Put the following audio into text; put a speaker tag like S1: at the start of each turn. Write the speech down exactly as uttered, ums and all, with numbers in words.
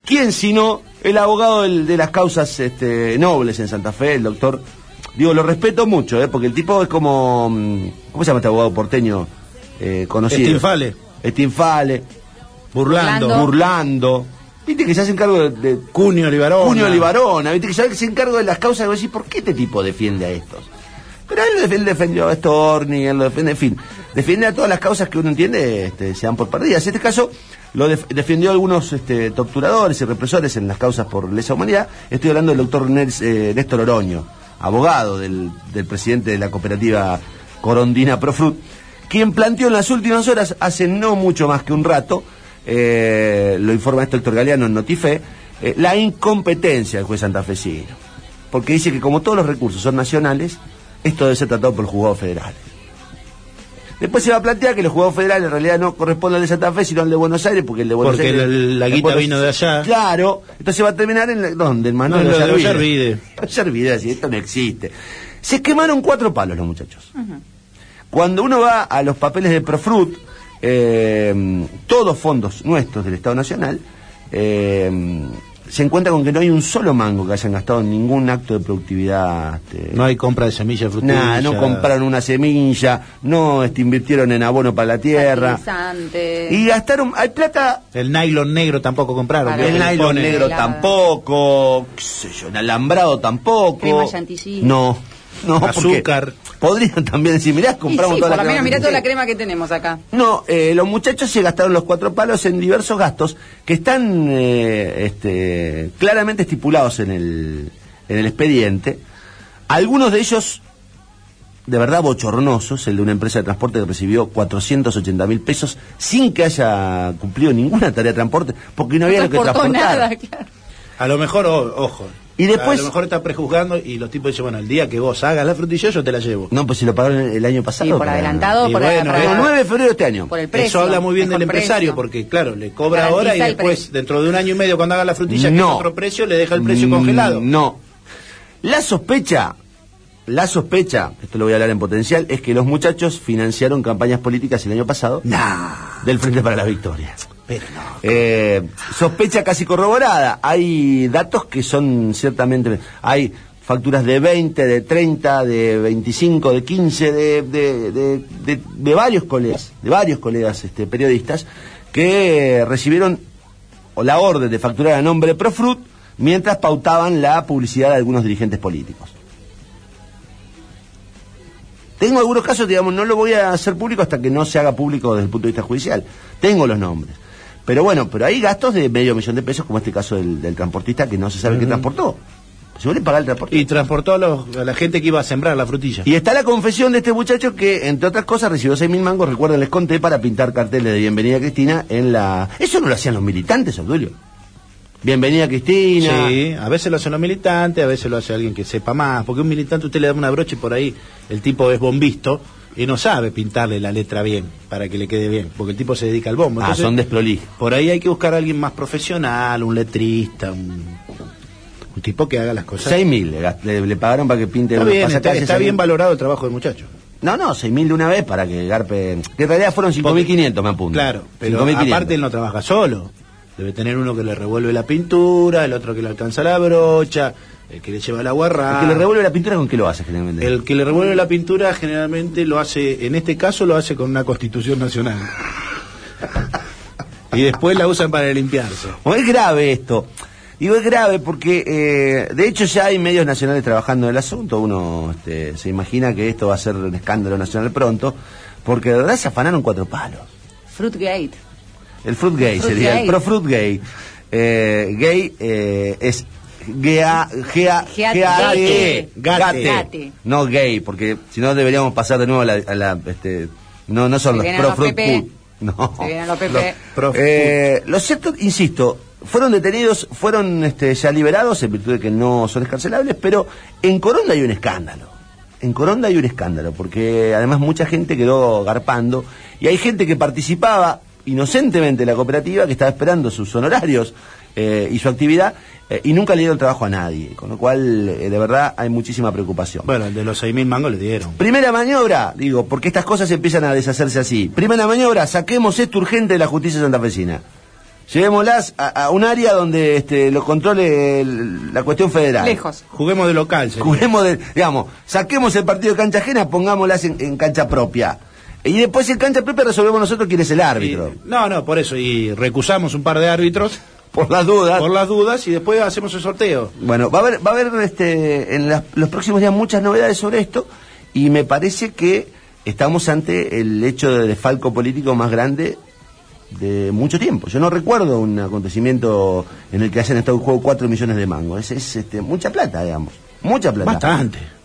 S1: ¿quién sino el abogado del, de las causas este, nobles en Santa Fe, el doctor? Digo, lo respeto mucho, ¿eh? Porque el tipo es como... ¿Cómo se llama este abogado porteño eh, conocido?
S2: Estinfale.
S1: Estinfale.
S2: Burlando.
S1: Burlando. Burlando. Viste que se hace cargo de... de
S2: Cunio Libarona.
S1: Cunio Libarona. Viste que se hace cargo de las causas. Y vos decís, ¿por qué este tipo defiende a estos? Pero él, él defendió a Storni, él lo defiende, en fin. Defiende a todas las causas que uno entiende este, se dan por perdidas. En este caso, lo def defendió a algunos este, torturadores y represores en las causas por lesa humanidad. Estoy hablando del doctor eh, Néstor Oroño, abogado del, del presidente de la cooperativa corondina Profrut, quien planteó en las últimas horas, hace no mucho más que un rato, eh, lo informa esto Héctor Galeano en Notife, eh, la incompetencia del juez santafesino. Porque dice que como todos los recursos son nacionales, esto debe ser tratado por los juzgados federales. Después se va a plantear que los juzgados federales en realidad no corresponden al de Santa Fe, sino al de Buenos Aires, porque el de Buenos
S2: porque
S1: Aires...
S2: Porque la, la guita Buenos, vino de allá.
S1: Claro, entonces va a terminar en... La, ¿dónde? En Manuel
S2: no,
S1: de
S2: Ollarvide.
S1: Ollarvide, así, esto no existe. Se quemaron cuatro palos los muchachos. Uh-huh. Cuando uno va a los papeles de Profrut, eh, todos fondos nuestros del Estado Nacional, eh, se encuentra con que no hay un solo mango que hayan gastado en ningún acto de productividad. Este,
S2: no hay compra de semillas frutilla.
S1: Nada, no compraron una semilla, no este, invirtieron en abono para la tierra. Y gastaron, hay plata...
S2: El nylon negro tampoco compraron.
S1: El nylon negro tampoco, qué sé yo, el alambrado tampoco.
S3: Crema chantilly.
S1: No, no,
S2: azúcar.
S1: Podrían también decir, mirá, compramos
S3: sí,
S1: toda
S3: por
S1: la
S3: lo
S1: crema.
S3: Mirá toda la crema que tenemos acá.
S1: No, eh, los muchachos se gastaron los cuatro palos en diversos gastos que están eh, este, claramente estipulados en el, en el expediente. Algunos de ellos, de verdad bochornosos, el de una empresa de transporte que recibió cuatrocientos ochenta mil pesos sin que haya cumplido ninguna tarea de transporte, porque no había
S3: no
S1: lo que transportar.
S3: Nada, claro.
S2: A lo mejor, oh, ojo.
S1: Y después,
S2: a lo mejor está prejuzgando y los tipos dicen, bueno, el día que vos hagas la frutilla yo te la llevo.
S1: No, pues si lo pagaron el año pasado.
S3: Sí, por
S1: para...
S3: adelantado,
S1: y
S3: por
S1: bueno, el nueve de febrero de este año.
S3: Por el precio.
S2: Eso habla muy bien del empresario, precio. Porque claro, le cobra garantiza ahora y después, dentro de un año y medio, cuando haga la frutilla, no. que es otro precio, le deja el precio mm, congelado.
S1: No. La sospecha, la sospecha, esto lo voy a hablar en potencial, es que los muchachos financiaron campañas políticas el año pasado
S2: nah.
S1: del Frente para la Victoria.
S2: Pero no.
S1: Eh, sospecha casi corroborada. Hay datos que son ciertamente... Hay facturas de veinte, de treinta, de veinticinco, de quince, de, de, de, de, de varios colegas, de varios colegas este, periodistas, que recibieron la orden de facturar a nombre de Profrut mientras pautaban la publicidad de algunos dirigentes políticos. Tengo algunos casos, digamos, no lo voy a hacer público hasta que no se haga público desde el punto de vista judicial. Tengo los nombres. Pero bueno, pero hay gastos de medio millón de pesos, como este caso del, del transportista que no se sabe uh-huh. qué transportó. Se suele pagar el transporte.
S2: Y transportó a, los, a la gente que iba a sembrar la frutilla.
S1: Y está la confesión de este muchacho que, entre otras cosas, recibió seis mil mangos, recuerden, les conté, para pintar carteles de Bienvenida Cristina en la... Eso no lo hacían los militantes, Obdulio. Bienvenida Cristina.
S2: Sí, a veces lo hacen los militantes, a veces lo hace alguien que sepa más, porque un militante usted le da una brocha y por ahí el tipo es bombisto y no sabe pintarle la letra bien para que le quede bien, porque el tipo se dedica al bombo.
S1: Entonces, ah, son desprolijos.
S2: Por ahí hay que buscar a alguien más profesional, un letrista, un, un tipo que haga las cosas.
S1: Seis mil le, le, le pagaron para que pinte.
S2: Está bien, está, está bien valorado el trabajo del muchacho.
S1: No, no, seis mil de una vez para que garpe, que en realidad fueron cinco mil quinientos, me apunto.
S2: Claro, pero aparte él no trabaja solo. Debe tener uno que le revuelve la pintura, el otro que le alcanza la brocha, el que le lleva la guarra.
S1: ¿El que le revuelve la pintura con qué lo hace generalmente?
S2: El que le revuelve la pintura generalmente lo hace, en este caso lo hace con una Constitución Nacional. Y después la usan para limpiarse.
S1: O es grave esto. Digo, es grave porque, eh, de hecho, ya hay medios nacionales trabajando en el asunto. Uno este, se imagina que esto va a ser un escándalo nacional pronto, porque de verdad se afanaron cuatro palos.
S3: Fruitgate.
S1: El fruit gay
S3: fruit
S1: sería,
S3: gay.
S1: el pro fruit gay. Eh, gay eh, es G-A, G-A, G-A-T, gate. No gay, porque si no deberíamos pasar de nuevo a la, a la este, no, no son
S3: se
S1: los pro fruit food. No.
S3: Se vienen los P P.
S1: Los, eh, lo cierto, insisto, fueron detenidos, fueron este, ya liberados en virtud de que no son escarcelables, pero en Coronda hay un escándalo. En Coronda hay un escándalo, porque además mucha gente quedó garpando y hay gente que participaba inocentemente la cooperativa, que estaba esperando sus honorarios eh, y su actividad, eh, y nunca le dieron trabajo a nadie, con lo cual eh, de verdad hay muchísima preocupación.
S2: Bueno, el de los seis mil mangos le dieron.
S1: Primera maniobra, digo, porque estas cosas empiezan a deshacerse así. Primera maniobra, saquemos esto urgente de la justicia santafesina. Llevémoslas a, a un área donde este, lo controle el- la cuestión federal.
S3: Lejos.
S2: Juguemos de local, señor.
S1: Juguemos de, digamos, saquemos el partido de cancha ajena, pongámoslas en, en cancha propia. Y después en cancha propia resolvemos nosotros quién es el árbitro.
S2: Y- no, no, por eso. Y recusamos un par de árbitros
S1: Por las dudas.
S2: por las dudas y después hacemos el sorteo.
S1: Bueno, va a haber, va a haber este, en las- los próximos días muchas novedades sobre esto y me parece que estamos ante el hecho de desfalco político más grande de mucho tiempo. Yo no recuerdo un acontecimiento en el que hayan estado en juego cuatro millones de mangos. Es, es este, mucha plata, digamos. Mucha plata.
S2: Bastante.